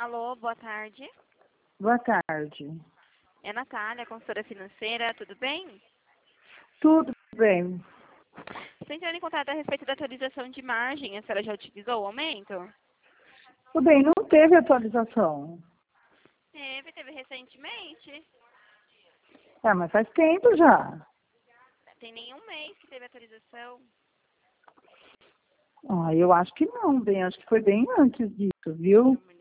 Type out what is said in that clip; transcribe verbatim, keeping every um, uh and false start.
Alô, boa tarde. Boa tarde. É a Natália, consultora financeira, tudo bem? Tudo bem. Estou entrando em contato a respeito da atualização de margem. A senhora já utilizou o aumento? Tudo bem, não teve atualização. Teve, teve recentemente. Ah, mas faz tempo já. Tem nenhum mês que teve atualização. Ah, eu acho que não, bem, acho que foi bem antes disso, viu?